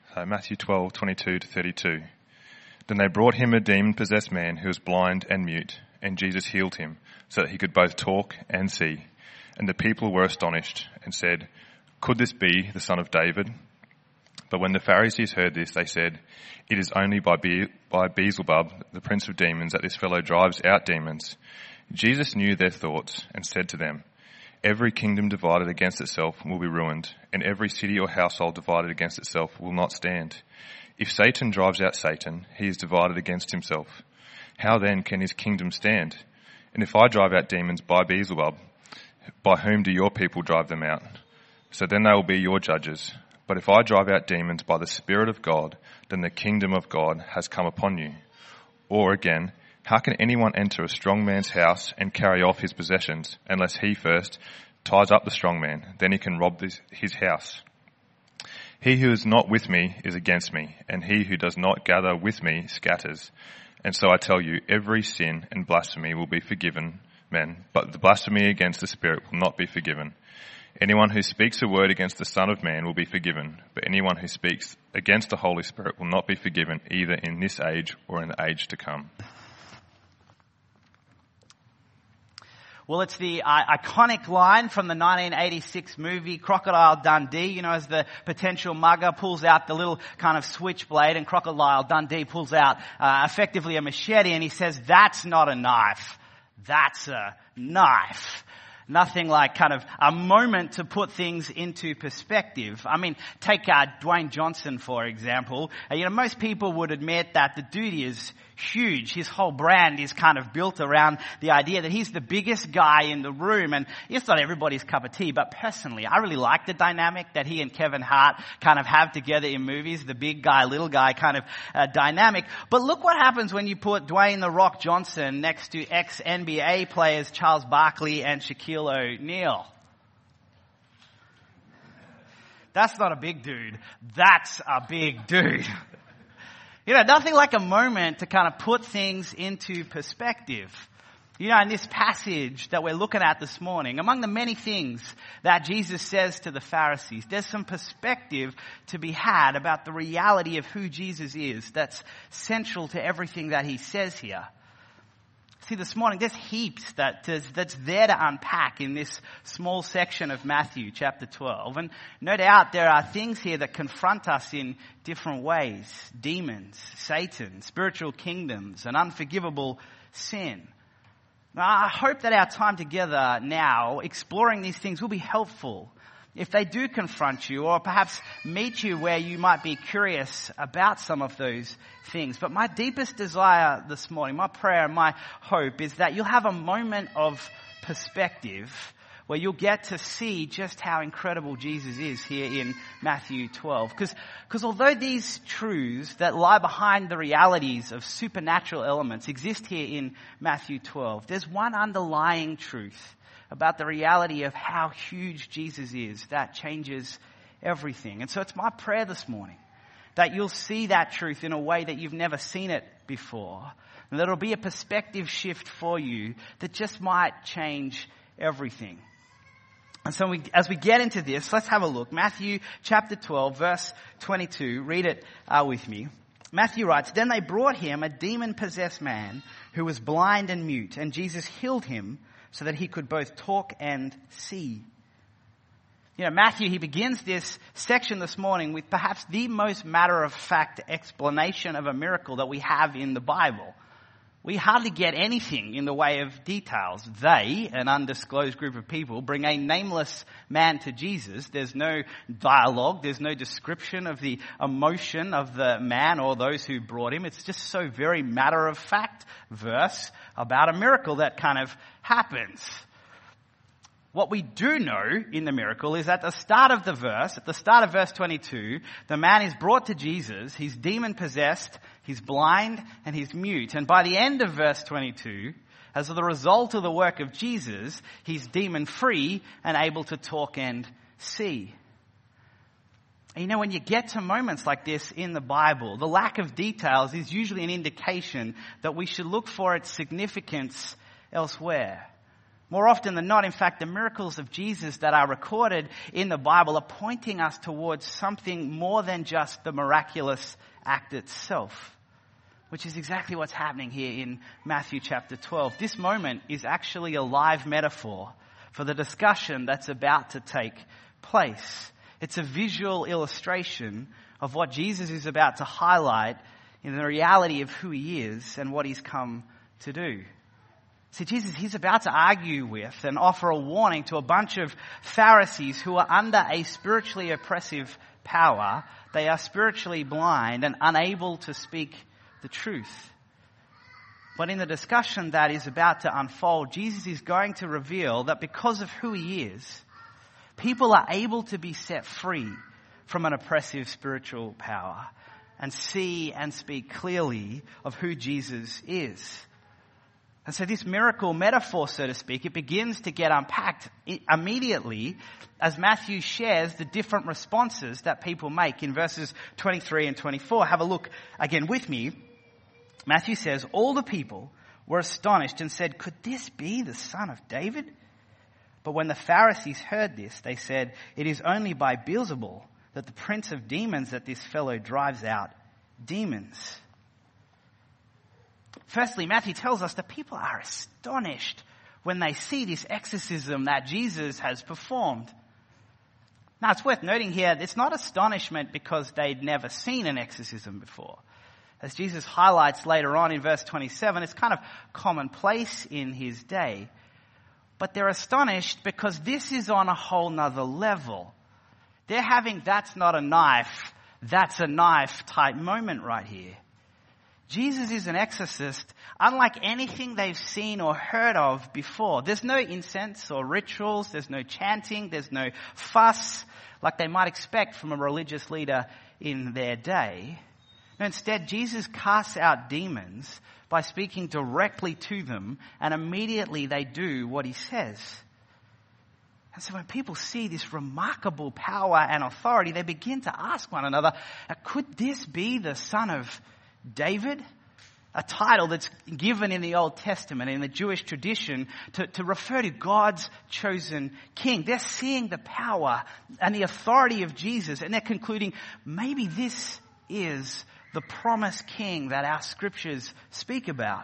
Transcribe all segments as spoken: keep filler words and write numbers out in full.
Uh, Matthew twelve, twenty-two to thirty-two. Then they brought him a demon-possessed man who was blind and mute, and Jesus healed him, so that he could both talk and see. And the people were astonished, and said, "Could this be the son of David?" But when the Pharisees heard this, they said, "It is only by, Be- by Beelzebub, the prince of demons, that this fellow drives out demons." Jesus knew their thoughts, and said to them, "Every kingdom divided against itself will be ruined, and every city or household divided against itself will not stand. If Satan drives out Satan, he is divided against himself. How then can his kingdom stand? And if I drive out demons by Beelzebub, by whom do your people drive them out? So then they will be your judges. But if I drive out demons by the Spirit of God, then the kingdom of God has come upon you. Or again, how can anyone enter a strong man's house and carry off his possessions, unless he first ties up the strong man? Then he can rob this, his house. He who is not with me is against me, and he who does not gather with me scatters. And so I tell you, every sin and blasphemy will be forgiven men, but the blasphemy against the Spirit will not be forgiven. Anyone who speaks a word against the Son of Man will be forgiven, but anyone who speaks against the Holy Spirit will not be forgiven, either in this age or in the age to come." Well, it's the uh, iconic line from the nineteen eighty-six movie Crocodile Dundee, you know, as the potential mugger pulls out the little kind of switchblade and Crocodile Dundee pulls out uh, effectively a machete and he says, "That's not a knife, that's a knife." Nothing like kind of a moment to put things into perspective. I mean, take uh, Dwayne Johnson, for example. Uh, you know, most people would admit that the dude is huge. His whole brand is kind of built around the idea that he's the biggest guy in the room. And it's not everybody's cup of tea, but personally, I really like the dynamic that he and Kevin Hart kind of have together in movies, the big guy, little guy kind of uh, dynamic. But look what happens when you put Dwayne "The Rock" Johnson next to ex-N B A players Charles Barkley and Shaquille O'Neal. That's not a big dude. That's a big dude. You know, nothing like a moment to kind of put things into perspective. You know, in this passage that we're looking at this morning, among the many things that Jesus says to the Pharisees, there's some perspective to be had about the reality of who Jesus is that's central to everything that he says here. See, this morning, there's heaps that there's, that's there to unpack in this small section of Matthew chapter twelve. And no doubt there are things here that confront us in different ways. Demons, Satan, spiritual kingdoms, and unforgivable sin. Now, I hope that our time together now, exploring these things, will be helpful. If they do confront you or perhaps meet you where you might be curious about some of those things. But my deepest desire this morning, my prayer and my hope is that you'll have a moment of perspective where you'll get to see just how incredible Jesus is here in Matthew twelve. Because because although these truths that lie behind the realities of supernatural elements exist here in Matthew twelve, there's one underlying truth about the reality of how huge Jesus is that changes everything. And so it's my prayer this morning that you'll see that truth in a way that you've never seen it before. And that it'll be a perspective shift for you that just might change everything. And so we, as we get into this, let's have a look. Matthew chapter twelve, verse twenty-two. Read it uh, with me. Matthew writes, "Then they brought him a demon-possessed man who was blind and mute, and Jesus healed him so that he could both talk and see." You know, Matthew, he begins this section this morning with perhaps the most matter-of-fact explanation of a miracle that we have in the Bible. We hardly get anything in the way of details. They, an undisclosed group of people, bring a nameless man to Jesus. There's no dialogue. There's no description of the emotion of the man or those who brought him. It's just so very matter-of-fact verse about a miracle that kind of happens. What we do know in the miracle is at the start of the verse, at the start of verse twenty-two, the man is brought to Jesus. He's demon-possessed, he's blind, and he's mute. And by the end of verse twenty-two, as the result of the work of Jesus, he's demon-free and able to talk and see. And you know, when you get to moments like this in the Bible, the lack of details is usually an indication that we should look for its significance elsewhere. More often than not, in fact, the miracles of Jesus that are recorded in the Bible are pointing us towards something more than just the miraculous act itself, which is exactly what's happening here in Matthew chapter twelve. This moment is actually a live metaphor for the discussion that's about to take place. It's a visual illustration of what Jesus is about to highlight in the reality of who he is and what he's come to do. See, Jesus, he's about to argue with and offer a warning to a bunch of Pharisees who are under a spiritually oppressive power. They are spiritually blind and unable to speak the truth. But in the discussion that is about to unfold, Jesus is going to reveal that because of who he is, people are able to be set free from an oppressive spiritual power and see and speak clearly of who Jesus is. And so this miracle metaphor, so to speak, it begins to get unpacked immediately as Matthew shares the different responses that people make in verses twenty-three and twenty-four. Have a look again with me. Matthew says, all the people were astonished and said, could this be the son of David? But when the Pharisees heard this, they said, it is only by Beelzebul, that the prince of demons, that this fellow drives out demons. Firstly, Matthew tells us that people are astonished when they see this exorcism that Jesus has performed. Now, it's worth noting here, it's not astonishment because they'd never seen an exorcism before. As Jesus highlights later on in verse twenty-seven, it's kind of commonplace in his day. But they're astonished because this is on a whole nother level. They're having that's not a knife, that's a knife type moment right here. Jesus is an exorcist unlike anything they've seen or heard of before. There's no incense or rituals, there's no chanting, there's no fuss like they might expect from a religious leader in their day. No, instead, Jesus casts out demons by speaking directly to them, and immediately they do what he says. And so when people see this remarkable power and authority, they begin to ask one another, could this be the son of David? A title that's given in the Old Testament, in the Jewish tradition, to, to refer to God's chosen king. They're seeing the power and the authority of Jesus, and they're concluding, maybe this is the promised king that our scriptures speak about.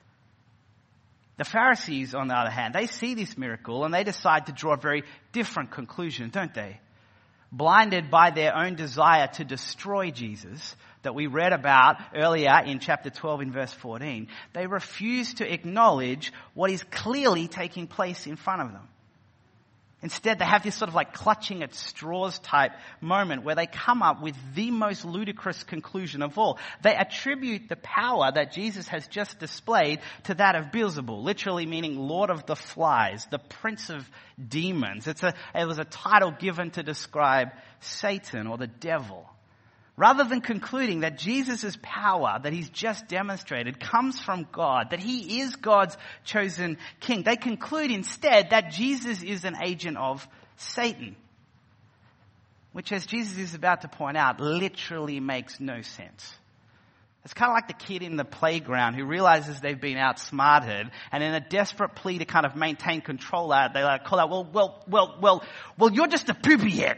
The Pharisees, on the other hand, they see this miracle and they decide to draw a very different conclusion, don't they? Blinded by their own desire to destroy Jesus, that we read about earlier in chapter twelve in verse fourteen, they refuse to acknowledge what is clearly taking place in front of them. Instead, they have this sort of like clutching at straws type moment where they come up with the most ludicrous conclusion of all. They attribute the power that Jesus has just displayed to that of Beelzebul, literally meaning Lord of the Flies, the Prince of Demons. It's a, it was a title given to describe Satan or the devil. Rather than concluding that Jesus' power that he's just demonstrated comes from God, that he is God's chosen king, they conclude instead that Jesus is an agent of Satan. Which, as Jesus is about to point out, literally makes no sense. It's kind of like the kid in the playground who realizes they've been outsmarted, and in a desperate plea to kind of maintain control out, they like call out, well, well, well, well, well, you're just a poopy head.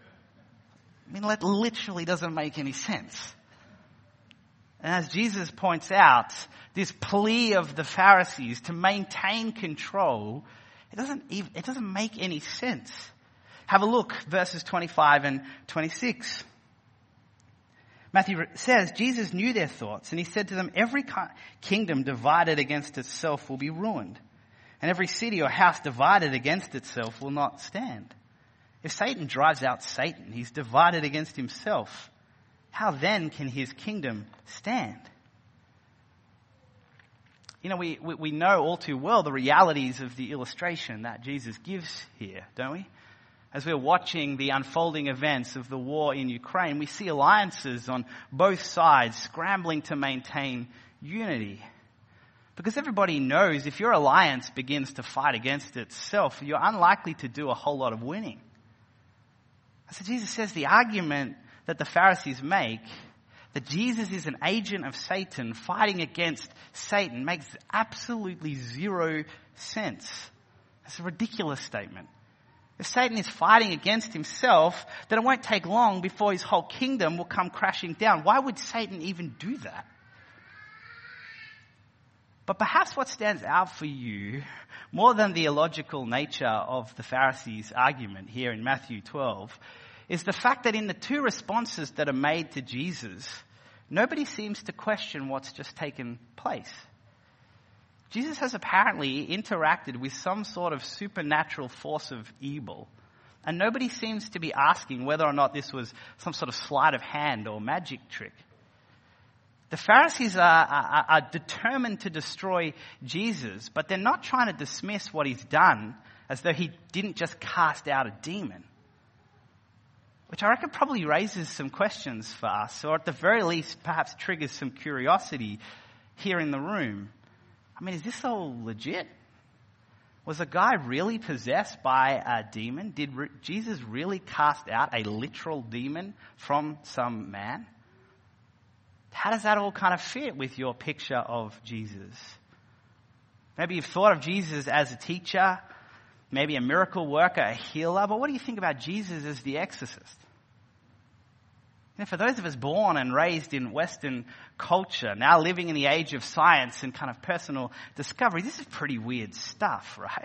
I mean, that literally doesn't make any sense. And as Jesus points out, this plea of the Pharisees to maintain control, it doesn't even, it doesn't make any sense. Have a look, verses twenty-five and twenty-six. Matthew says, Jesus knew their thoughts, and he said to them, every kingdom divided against itself will be ruined, and every city or house divided against itself will not stand. If Satan drives out Satan, he's divided against himself. How then can his kingdom stand? You know, we, we, we know all too well the realities of the illustration that Jesus gives here, don't we? As we're watching the unfolding events of the war in Ukraine, we see alliances on both sides scrambling to maintain unity. Because everybody knows if your alliance begins to fight against itself, you're unlikely to do a whole lot of winning. So Jesus says the argument that the Pharisees make, that Jesus is an agent of Satan fighting against Satan, makes absolutely zero sense. It's a ridiculous statement. If Satan is fighting against himself, then it won't take long before his whole kingdom will come crashing down. Why would Satan even do that? But perhaps what stands out for you, more than the illogical nature of the Pharisees' argument here in Matthew twelve, is the fact that in the two responses that are made to Jesus, nobody seems to question what's just taken place. Jesus has apparently interacted with some sort of supernatural force of evil, and nobody seems to be asking whether or not this was some sort of sleight of hand or magic trick. The Pharisees are, are, are determined to destroy Jesus, but they're not trying to dismiss what he's done as though he didn't just cast out a demon, which I reckon probably raises some questions for us, or at the very least perhaps triggers some curiosity here in the room. I mean, is this all legit? Was a guy really possessed by a demon? Did re- Jesus really cast out a literal demon from some man? How does that all kind of fit with your picture of Jesus? Maybe you've thought of Jesus as a teacher, maybe a miracle worker, a healer, but what do you think about Jesus as the exorcist? You know, for those of us born and raised in Western culture, now living in the age of science and kind of personal discovery, this is pretty weird stuff, right?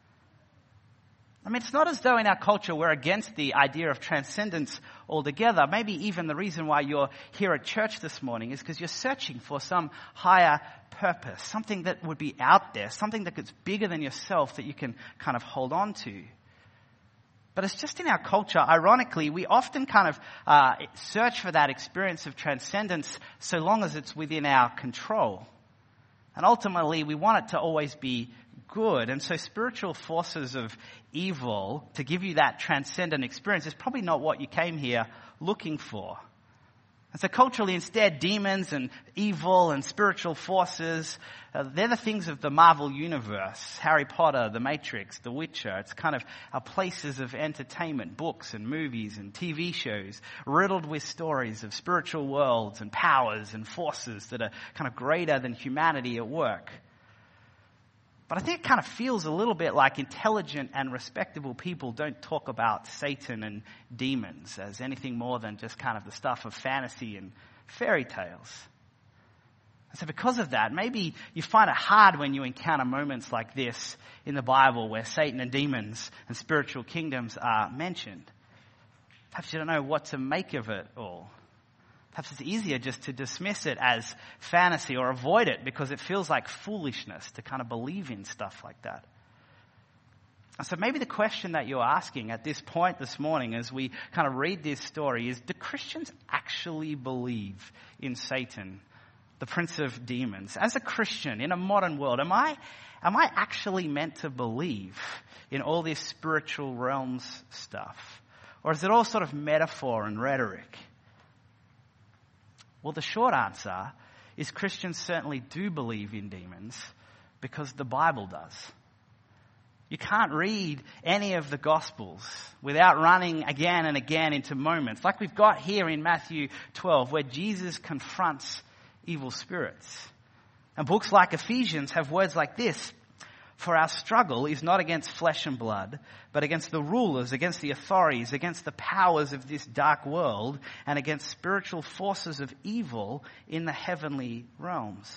I mean, it's not as though in our culture we're against the idea of transcendence altogether. Maybe even the reason why you're here at church this morning is because you're searching for some higher purpose, something that would be out there, something that gets bigger than yourself that you can kind of hold on to. But it's just in our culture, ironically, we often kind of uh, search for that experience of transcendence so long as it's within our control. And ultimately, we want it to always be good. And so spiritual forces of evil, to give you that transcendent experience, is probably not what you came here looking for. And so culturally, instead, demons and evil and spiritual forces, uh, they're the things of the Marvel universe. Harry Potter, The Matrix, The Witcher. It's kind of our places of entertainment, books and movies and T V shows, riddled with stories of spiritual worlds and powers and forces that are kind of greater than humanity at work. But I think it kind of feels a little bit like intelligent and respectable people don't talk about Satan and demons as anything more than just kind of the stuff of fantasy and fairy tales. And so because of that, maybe you find it hard when you encounter moments like this in the Bible where Satan and demons and spiritual kingdoms are mentioned. Perhaps you don't know what to make of it all. Perhaps it's easier just to dismiss it as fantasy or avoid it because it feels like foolishness to kind of believe in stuff like that. And so maybe the question that you're asking at this point this morning as we kind of read this story is, do Christians actually believe in Satan, the prince of demons? As a Christian in a modern world, am I, am I actually meant to believe in all this spiritual realms stuff? Or is it all sort of metaphor and rhetoric? Well, the short answer is Christians certainly do believe in demons because the Bible does. You can't read any of the Gospels without running again and again into moments like we've got here in Matthew twelve where Jesus confronts evil spirits. And books like Ephesians have words like this: for our struggle is not against flesh and blood, but against the rulers, against the authorities, against the powers of this dark world, and against spiritual forces of evil in the heavenly realms.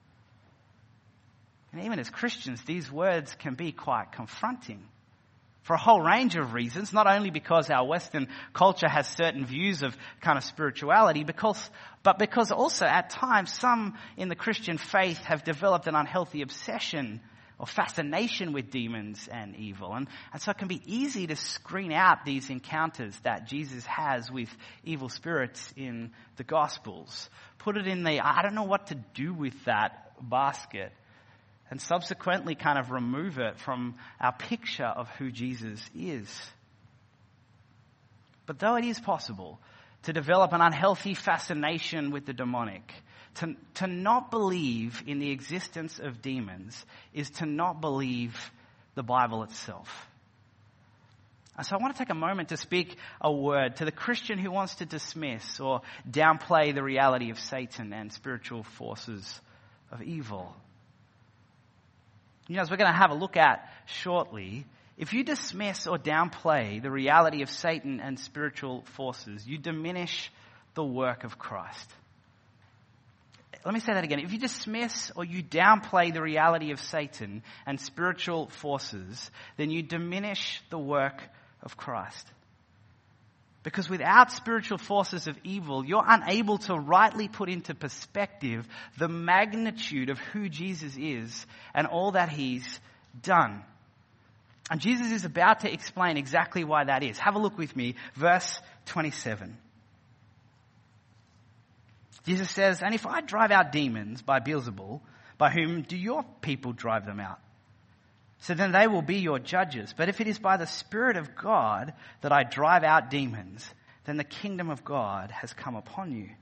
And even as Christians, these words can be quite confronting for a whole range of reasons, not only because our Western culture has certain views of kind of spirituality, because, but because also at times some in the Christian faith have developed an unhealthy obsession or fascination with demons and evil. And, and so it can be easy to screen out these encounters that Jesus has with evil spirits in the Gospels. Put it in the, I don't know what to do with that basket. And subsequently kind of remove it from our picture of who Jesus is. But though it is possible to develop an unhealthy fascination with the demonic, To, to not believe in the existence of demons is to not believe the Bible itself. And so I want to take a moment to speak a word to the Christian who wants to dismiss or downplay the reality of Satan and spiritual forces of evil. You know, as we're going to have a look at shortly, if you dismiss or downplay the reality of Satan and spiritual forces, you diminish the work of Christ. Let me say that again. If you dismiss or you downplay the reality of Satan and spiritual forces, then you diminish the work of Christ. Because without spiritual forces of evil, you're unable to rightly put into perspective the magnitude of who Jesus is and all that he's done. And Jesus is about to explain exactly why that is. Have a look with me, verse twenty-seven. Jesus says, "And if I drive out demons by Beelzebul, by whom do your people drive them out? So then they will be your judges. But if it is by the Spirit of God that I drive out demons, then the kingdom of God has come upon you."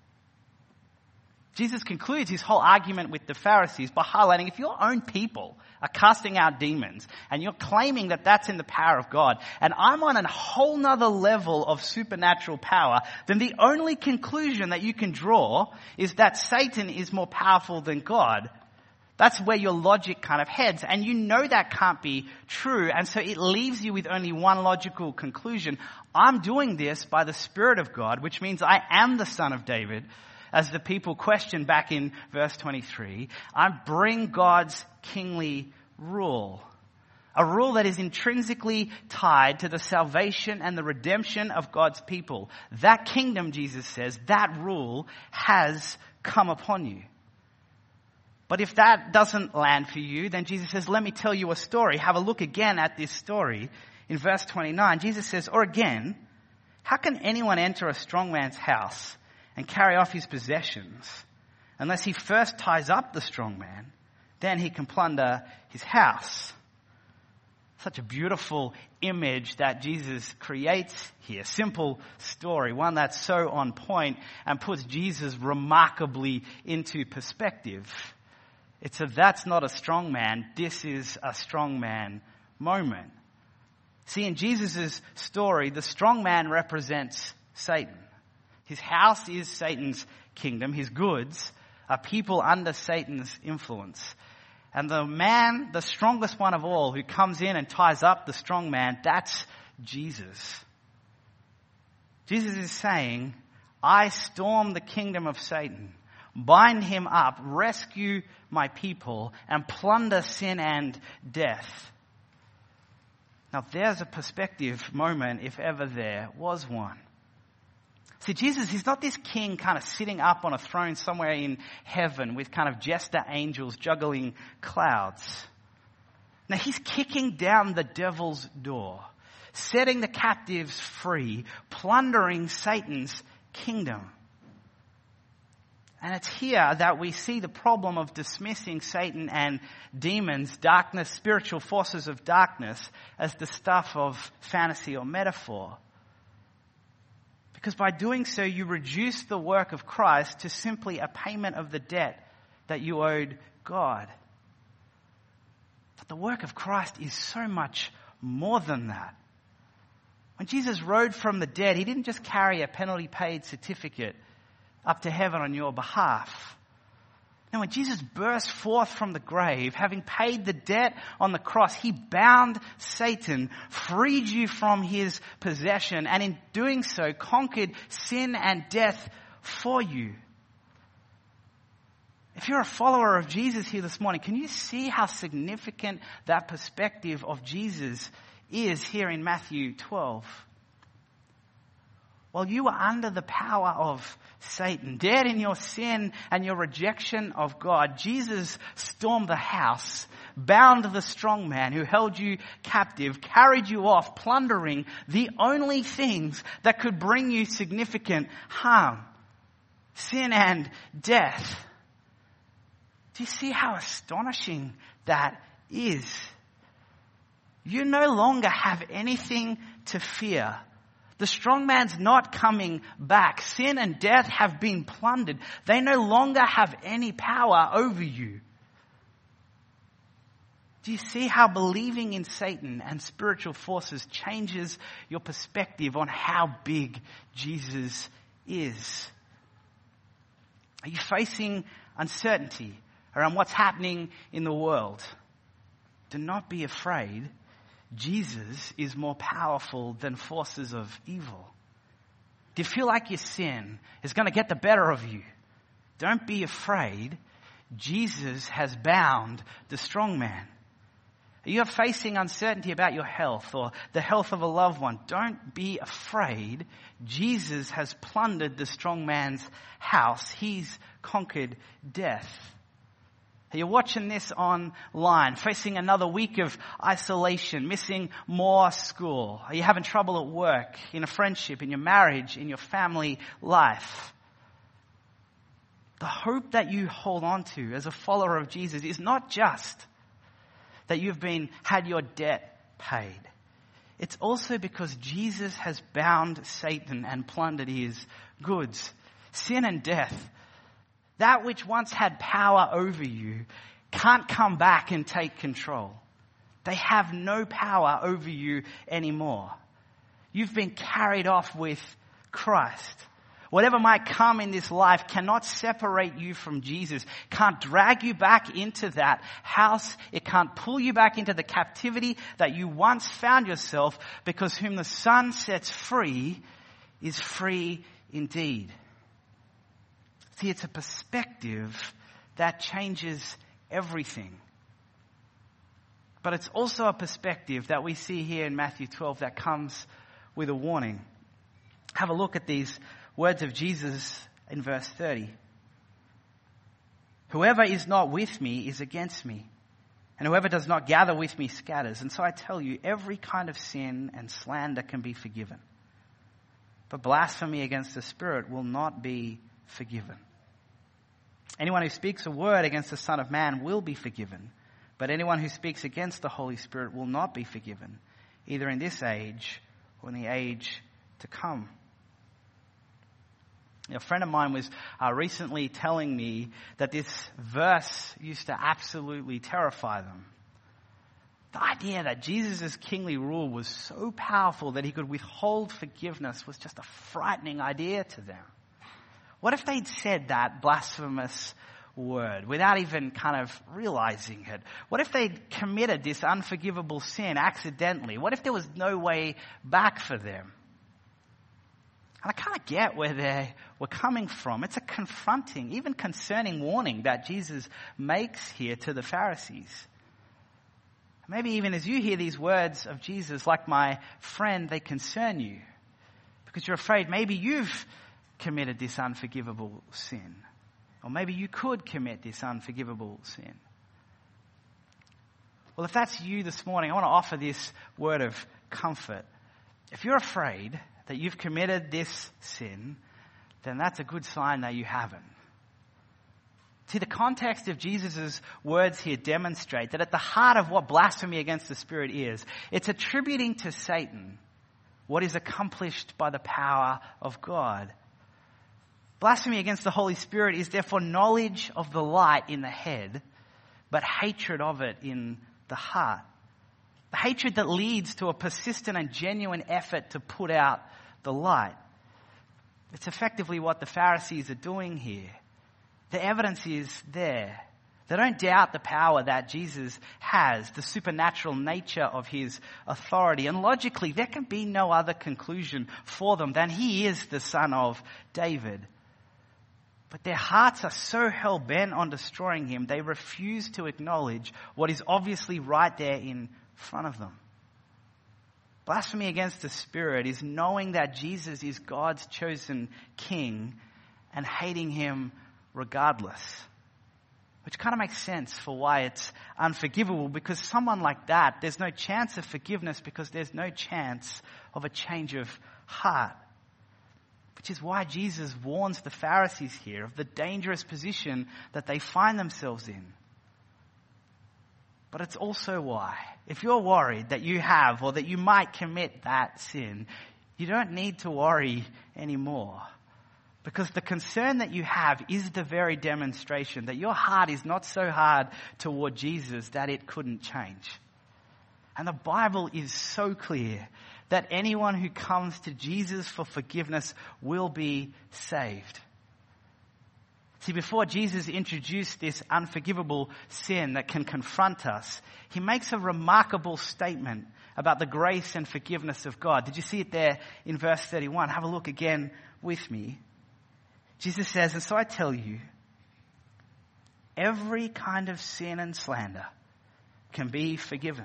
Jesus concludes his whole argument with the Pharisees by highlighting, if your own people are casting out demons and you're claiming that that's in the power of God, and I'm on a whole nother level of supernatural power, then the only conclusion that you can draw is that Satan is more powerful than God. That's where your logic kind of heads. And you know that can't be true. And so it leaves you with only one logical conclusion. I'm doing this by the Spirit of God, which means I am the Son of David. As the people question back in verse twenty-three, I bring God's kingly rule. A rule that is intrinsically tied to the salvation and the redemption of God's people. That kingdom, Jesus says, that rule has come upon you. But if that doesn't land for you, then Jesus says, let me tell you a story. Have a look again at this story. In verse twenty-nine, Jesus says, "Or again, how can anyone enter a strong man's house and carry off his possessions unless he first ties up the strong man? Then he can plunder his house." Such a beautiful image that Jesus creates here. Simple story, one that's so on point and puts Jesus remarkably into perspective. It's a "that's not a strong man, this is a strong man" moment. See, in Jesus' story, the strong man represents Satan. His house is Satan's kingdom. His goods are people under Satan's influence. And the man, the strongest one of all, who comes in and ties up the strong man, that's Jesus. Jesus is saying, I storm the kingdom of Satan, bind him up, rescue my people, and plunder sin and death. Now there's a perspective moment, if ever there was one. See, Jesus, he's not this king kind of sitting up on a throne somewhere in heaven with kind of jester angels juggling clouds. Now he's kicking down the devil's door, setting the captives free, plundering Satan's kingdom. And it's here that we see the problem of dismissing Satan and demons, darkness, spiritual forces of darkness, as the stuff of fantasy or metaphor. Because by doing so, you reduce the work of Christ to simply a payment of the debt that you owed God. But the work of Christ is so much more than that. When Jesus rose from the dead, he didn't just carry a penalty paid certificate up to heaven on your behalf. Now, when Jesus burst forth from the grave, having paid the debt on the cross, he bound Satan, freed you from his possession, and in doing so, conquered sin and death for you. If you're a follower of Jesus here this morning, can you see how significant that perspective of Jesus is here in Matthew twelve? While you were under the power of Satan, dead in your sin and your rejection of God, Jesus stormed the house, bound the strong man who held you captive, carried you off, plundering the only things that could bring you significant harm, sin and death. Do you see how astonishing that is? You no longer have anything to fear. The strong man's not coming back. Sin and death have been plundered. They no longer have any power over you. Do you see how believing in Satan and spiritual forces changes your perspective on how big Jesus is? Are you facing uncertainty around what's happening in the world? Do not be afraid. Jesus is more powerful than forces of evil. Do you feel like your sin is going to get the better of you? Don't be afraid. Jesus has bound the strong man. You are facing uncertainty about your health or the health of a loved one. Don't be afraid. Jesus has plundered the strong man's house. He's conquered death. You're watching this online, facing another week of isolation, missing more school. Are you having trouble at work, in a friendship, in your marriage, in your family life? The hope that you hold on to as a follower of Jesus is not just that you've been had your debt paid. It's also because Jesus has bound Satan and plundered his goods. Sin and death, that which once had power over you, can't come back and take control. They have no power over you anymore. You've been carried off with Christ. Whatever might come in this life cannot separate you from Jesus, can't drag you back into that house. It can't pull you back into the captivity that you once found yourself, because whom the Son sets free is free indeed. See, it's a perspective that changes everything. But it's also a perspective that we see here in Matthew twelve that comes with a warning. Have a look at these words of Jesus in verse thirty. Whoever is not with me is against me, and whoever does not gather with me scatters. And so I tell you, every kind of sin and slander can be forgiven, but blasphemy against the Spirit will not be forgiven. Anyone who speaks a word against the Son of Man will be forgiven, but anyone who speaks against the Holy Spirit will not be forgiven, either in this age or in the age to come. A friend of mine was uh, recently telling me that this verse used to absolutely terrify them. The idea that Jesus' kingly rule was so powerful that he could withhold forgiveness was just a frightening idea to them. What if they'd said that blasphemous word without even kind of realizing it? What if they'd committed this unforgivable sin accidentally? What if there was no way back for them? And I kind of get where they were coming from. It's a confronting, even concerning warning that Jesus makes here to the Pharisees. Maybe even as you hear these words of Jesus, like my friend, they concern you because you're afraid maybe you've committed this unforgivable sin. Or maybe you could commit this unforgivable sin. Well, if that's you this morning, I want to offer this word of comfort. If you're afraid that you've committed this sin, then that's a good sign that you haven't. See, the context of Jesus' words here demonstrate that at the heart of what blasphemy against the Spirit is, it's attributing to Satan what is accomplished by the power of God. Blasphemy against the Holy Spirit is therefore knowledge of the light in the head, but hatred of it in the heart. The hatred that leads to a persistent and genuine effort to put out the light. It's effectively what the Pharisees are doing here. The evidence is there. They don't doubt the power that Jesus has, the supernatural nature of his authority. And logically, there can be no other conclusion for them than he is the Son of David. But their hearts are so hell-bent on destroying him, they refuse to acknowledge what is obviously right there in front of them. Blasphemy against the Spirit is knowing that Jesus is God's chosen king and hating him regardless. Which kind of makes sense for why it's unforgivable, because someone like that, there's no chance of forgiveness because there's no chance of a change of heart. Which is why Jesus warns the Pharisees here of the dangerous position that they find themselves in. But it's also why, if you're worried that you have or that you might commit that sin, you don't need to worry anymore. Because the concern that you have is the very demonstration that your heart is not so hard toward Jesus that it couldn't change. And the Bible is so clear that anyone who comes to Jesus for forgiveness will be saved. See, before Jesus introduced this unforgivable sin that can confront us, he makes a remarkable statement about the grace and forgiveness of God. Did you see it there in verse thirty-one? Have a look again with me. Jesus says, and so I tell you, every kind of sin and slander can be forgiven.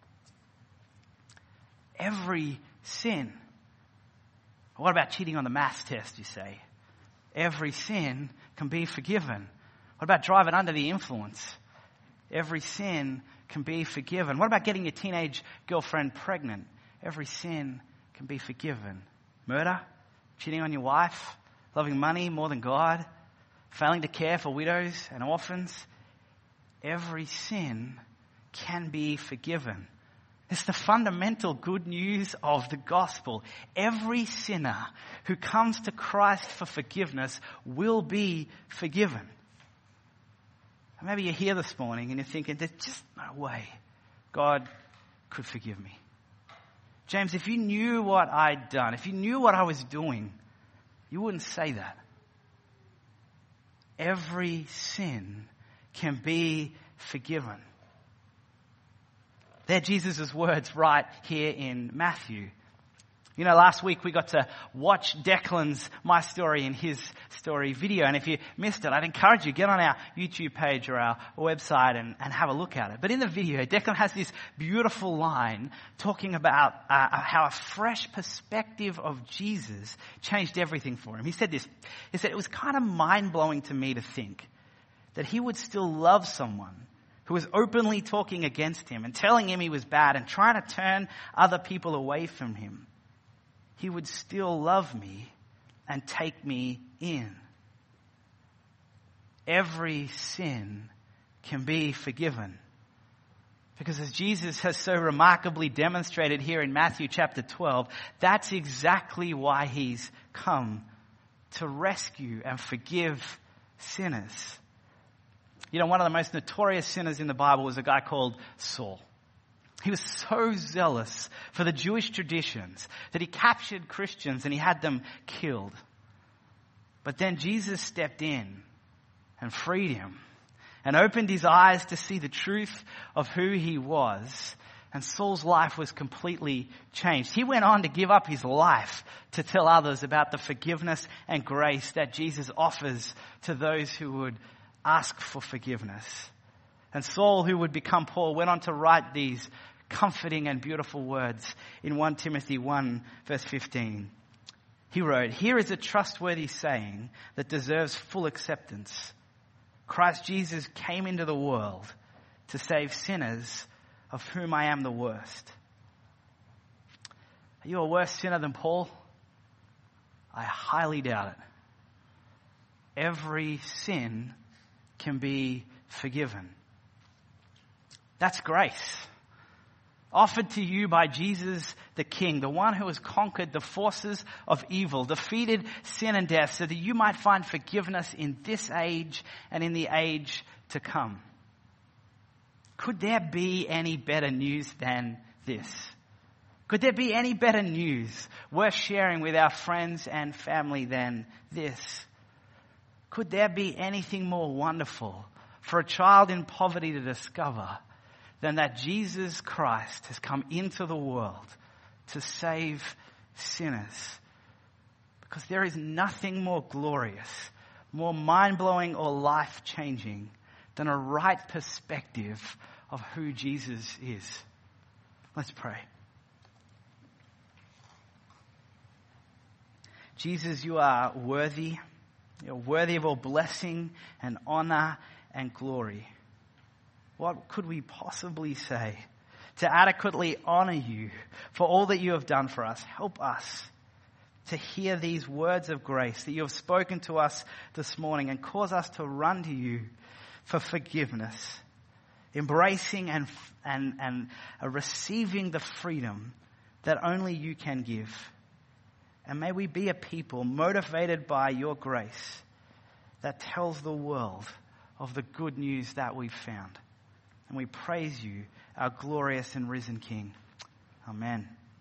Every sin. What about cheating on the maths test, you say? Every sin can be forgiven. What about driving under the influence? Every sin can be forgiven. What about getting your teenage girlfriend pregnant? Every sin can be forgiven. Murder? Cheating on your wife? Loving money more than God? Failing to care for widows and orphans? Every sin can be forgiven. It's the fundamental good news of the gospel. Every sinner who comes to Christ for forgiveness will be forgiven. Maybe you're here this morning and you're thinking, there's just no way God could forgive me. James, if you knew what I'd done, if you knew what I was doing, you wouldn't say that. Every sin can be forgiven. They're Jesus' words right here in Matthew. You know, last week we got to watch Declan's My Story in His Story video. And if you missed it, I'd encourage you, get on our YouTube page or our website and, and have a look at it. But in the video, Declan has this beautiful line talking about uh, how a fresh perspective of Jesus changed everything for him. He said this, he said, it was kind of mind-blowing to me to think that he would still love someone who was openly talking against him and telling him he was bad and trying to turn other people away from him. He would still love me and take me in. Every sin can be forgiven. Because as Jesus has so remarkably demonstrated here in Matthew chapter twelve, that's exactly why he's come, to rescue and forgive sinners. You know, one of the most notorious sinners in the Bible was a guy called Saul. He was so zealous for the Jewish traditions that he captured Christians and he had them killed. But then Jesus stepped in and freed him and opened his eyes to see the truth of who he was. And Saul's life was completely changed. He went on to give up his life to tell others about the forgiveness and grace that Jesus offers to those who would ask for forgiveness. And Saul, who would become Paul, went on to write these comforting and beautiful words in First Timothy one verse fifteen. He wrote, "Here is a trustworthy saying that deserves full acceptance. Christ Jesus came into the world to save sinners, of whom I am the worst." Are you a worse sinner than Paul? I highly doubt it. Every sin can be forgiven. That's grace. Offered to you by Jesus the King, the one who has conquered the forces of evil, defeated sin and death, so that you might find forgiveness in this age and in the age to come. Could there be any better news than this? Could there be any better news worth sharing with our friends and family than this? Could there be anything more wonderful for a child in poverty to discover than that Jesus Christ has come into the world to save sinners? Because there is nothing more glorious, more mind-blowing or life-changing than a right perspective of who Jesus is. Let's pray. Jesus, you are worthy. You're worthy of all blessing and honor and glory. What could we possibly say to adequately honor you for all that you have done for us? Help us to hear these words of grace that you have spoken to us this morning, and cause us to run to you for forgiveness, embracing and, and, and receiving the freedom that only you can give. And may we be a people motivated by your grace that tells the world of the good news that we've found. And we praise you, our glorious and risen King. Amen.